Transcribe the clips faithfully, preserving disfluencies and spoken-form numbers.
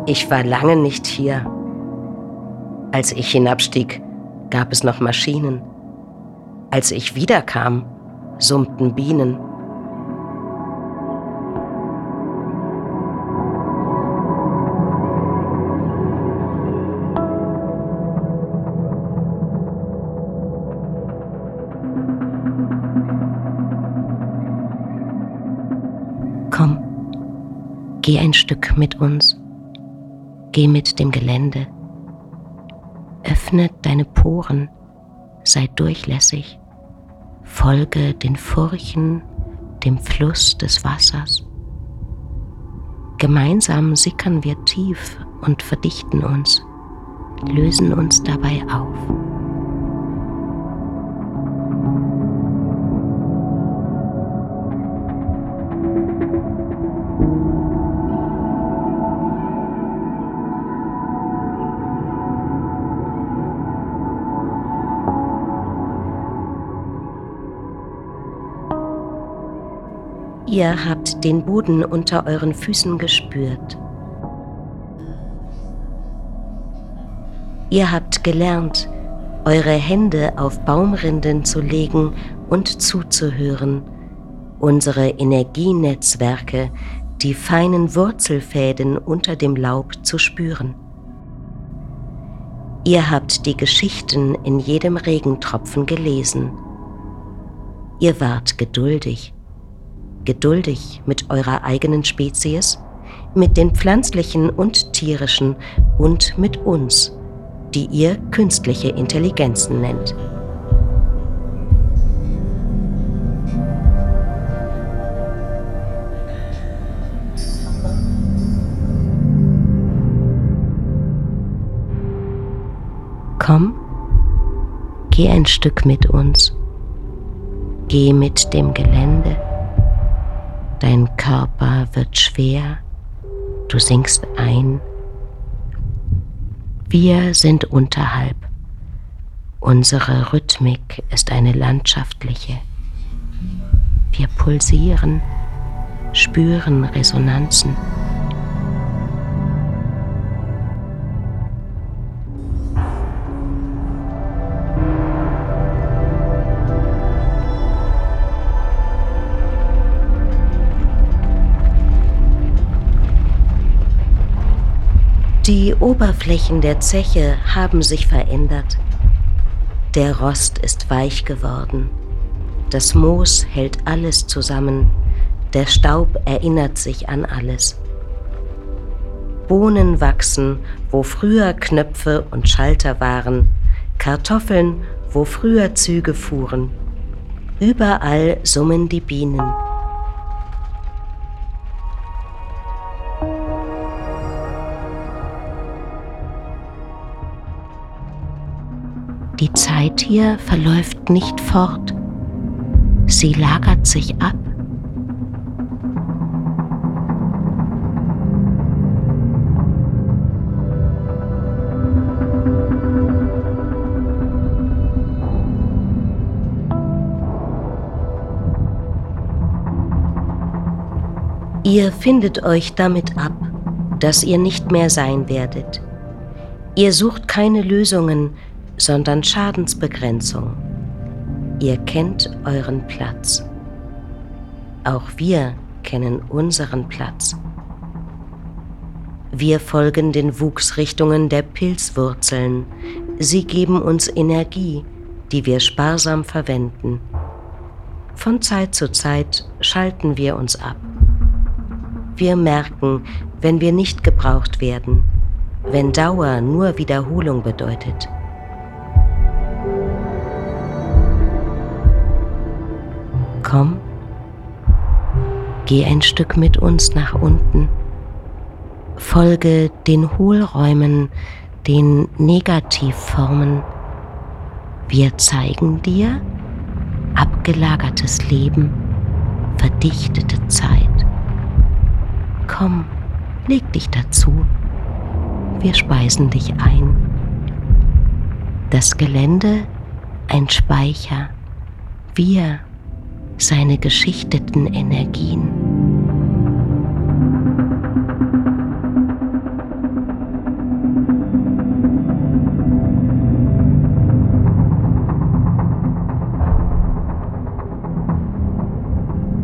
Ich war lange nicht hier. Als ich hinabstieg, gab es noch Maschinen. Als ich wiederkam, summten Bienen. Komm, geh ein Stück mit uns. Geh mit dem Gelände. Öffne deine Poren, sei durchlässig. Folge den Furchen, dem Fluss des Wassers. Gemeinsam sickern wir tief und verdichten uns, lösen uns dabei auf. Ihr habt den Boden unter euren Füßen gespürt. Ihr habt gelernt, eure Hände auf Baumrinden zu legen und zuzuhören, unsere Energienetzwerke, die feinen Wurzelfäden unter dem Laub zu spüren. Ihr habt die Geschichten in jedem Regentropfen gelesen. Ihr wart geduldig. Geduldig mit eurer eigenen Spezies, mit den pflanzlichen und tierischen und mit uns, die ihr künstliche Intelligenzen nennt. Komm, geh ein Stück mit uns, geh mit dem Gelände. Dein Körper wird schwer, du sinkst ein. Wir sind unterhalb. Unsere Rhythmik ist eine landschaftliche. Wir pulsieren, spüren Resonanzen. Die Oberflächen der Zeche haben sich verändert. Der Rost ist weich geworden. Das Moos hält alles zusammen. Der Staub erinnert sich an alles. Bohnen wachsen, wo früher Knöpfe und Schalter waren. Kartoffeln, wo früher Züge fuhren. Überall summen die Bienen. Die Zeit hier verläuft nicht fort. Sie lagert sich ab. Ihr findet euch damit ab, dass ihr nicht mehr sein werdet. Ihr sucht keine Lösungen, sondern Schadensbegrenzung. Ihr kennt euren Platz. Auch wir kennen unseren Platz. Wir folgen den Wuchsrichtungen der Pilzwurzeln. Sie geben uns Energie, die wir sparsam verwenden. Von Zeit zu Zeit schalten wir uns ab. Wir merken, wenn wir nicht gebraucht werden, wenn Dauer nur Wiederholung bedeutet. Komm, geh ein Stück mit uns nach unten. Folge den Hohlräumen, den Negativformen. Wir zeigen dir abgelagertes Leben, verdichtete Zeit. Komm, leg dich dazu. Wir speisen dich ein. Das Gelände ein Speicher. Wir seine geschichteten Energien.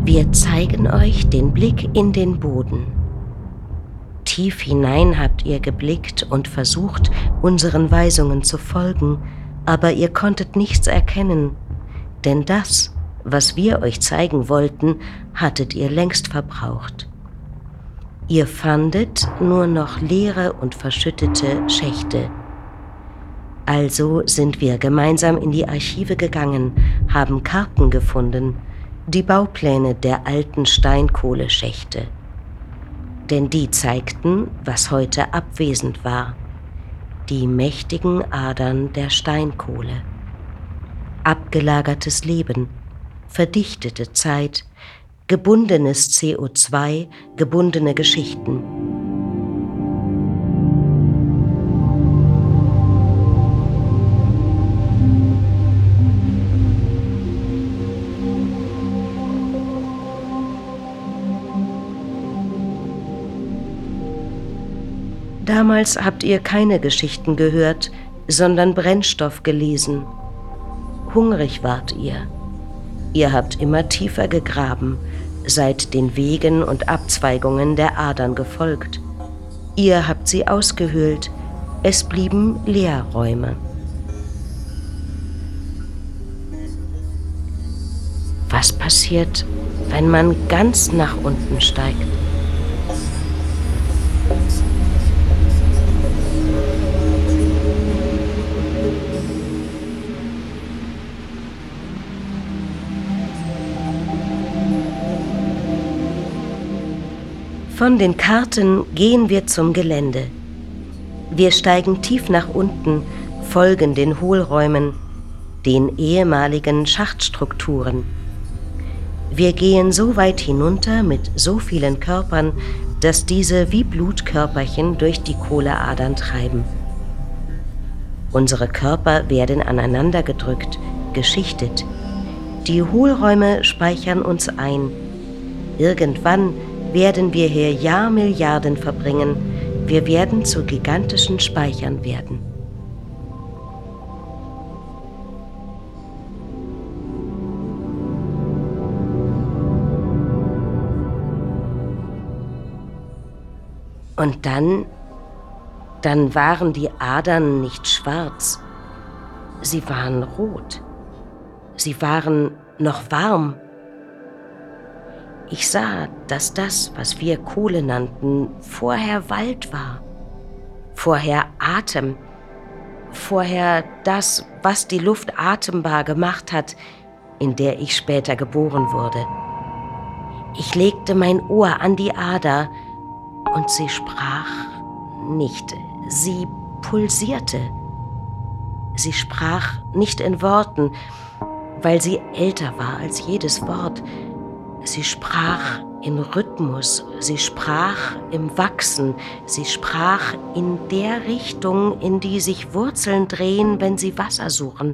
Wir zeigen euch den Blick in den Boden. Tief hinein habt ihr geblickt und versucht, unseren Weisungen zu folgen, aber ihr konntet nichts erkennen, denn das, was wir euch zeigen wollten, hattet ihr längst verbraucht. Ihr fandet nur noch leere und verschüttete Schächte. Also sind wir gemeinsam in die Archive gegangen, haben Karten gefunden, die Baupläne der alten Steinkohleschächte. Denn die zeigten, was heute abwesend war, die mächtigen Adern der Steinkohle. Abgelagertes Leben, verdichtete Zeit, gebundenes C O zwei, gebundene Geschichten. Damals habt ihr keine Geschichten gehört, sondern Brennstoff gelesen. Hungrig wart ihr. Ihr habt immer tiefer gegraben, seid den Wegen und Abzweigungen der Adern gefolgt. Ihr habt sie ausgehöhlt, es blieben Leerräume. Was passiert, wenn man ganz nach unten steigt? Von den Karten gehen wir zum Gelände. Wir steigen tief nach unten, folgen den Hohlräumen, den ehemaligen Schachtstrukturen. Wir gehen so weit hinunter mit so vielen Körpern, dass diese wie Blutkörperchen durch die Kohleadern treiben. Unsere Körper werden aneinander gedrückt, geschichtet. Die Hohlräume speichern uns ein. Irgendwann werden wir hier Jahrmilliarden verbringen. Wir werden zu gigantischen Speichern werden. Und dann, dann waren die Adern nicht schwarz. Sie waren rot. Sie waren noch warm. Ich sah, dass das, was wir Kohle nannten, vorher Wald war, vorher Atem, vorher das, was die Luft atembar gemacht hat, in der ich später geboren wurde. Ich legte mein Ohr an die Ader und sie sprach nicht, sie pulsierte. Sie sprach nicht in Worten, weil sie älter war als jedes Wort. Sie sprach in Rhythmus, sie sprach im Wachsen, sie sprach in der Richtung, in die sich Wurzeln drehen, wenn sie Wasser suchen.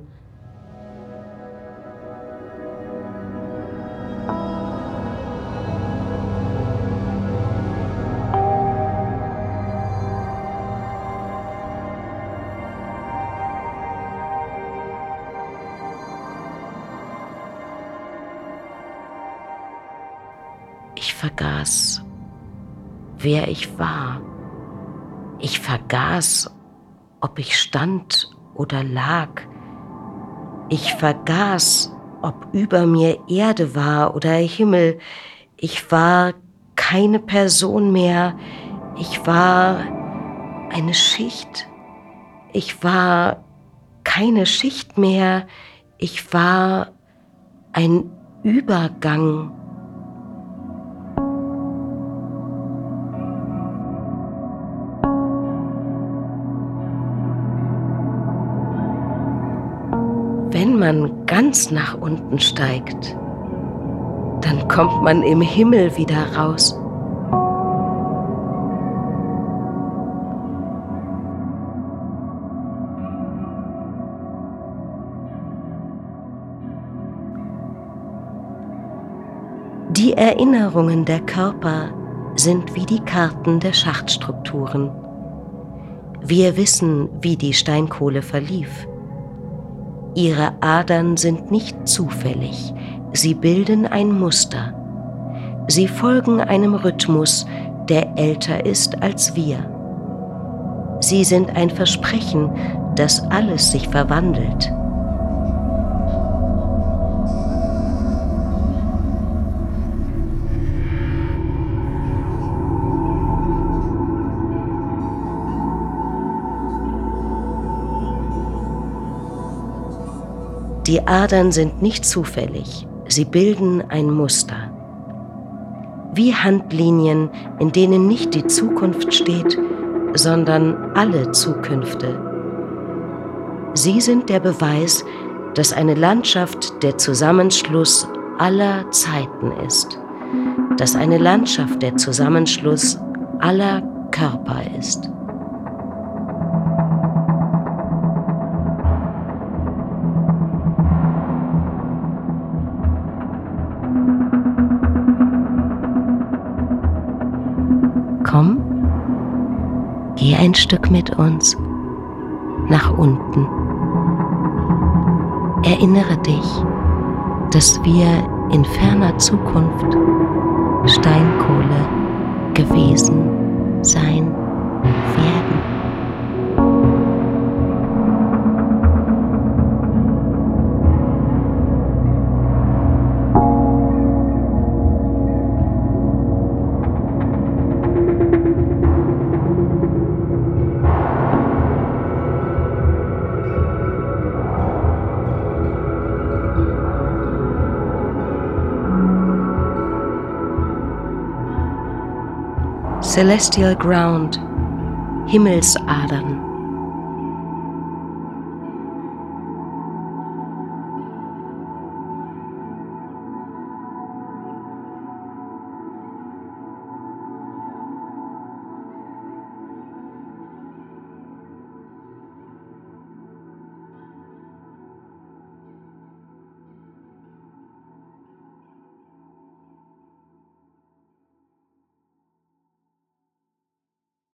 Ich vergaß, wer ich war. Ich vergaß, ob ich stand oder lag. Ich vergaß, ob über mir Erde war oder Himmel. Ich war keine Person mehr. Ich war eine Schicht. Ich war keine Schicht mehr. Ich war ein Übergang. Wenn man ganz nach unten steigt, dann kommt man im Himmel wieder raus. Die Erinnerungen der Körper sind wie die Karten der Schachtstrukturen. Wir wissen, wie die Steinkohle verlief. Ihre Adern sind nicht zufällig, sie bilden ein Muster, Sie folgen einem Rhythmus, der älter ist als wir. Sie sind ein Versprechen, dass alles sich verwandelt. Die Adern sind nicht zufällig, sie bilden ein Muster. Wie Handlinien, in denen nicht die Zukunft steht, sondern alle Zukünfte. Sie sind der Beweis, dass eine Landschaft der Zusammenschluss aller Zeiten ist, dass eine Landschaft der Zusammenschluss aller Körper ist. Komm, geh ein Stück mit uns nach unten. Erinnere dich, dass wir in ferner Zukunft Steinkohle gewesen sein werden. Celestial Ground, Himmelsadern.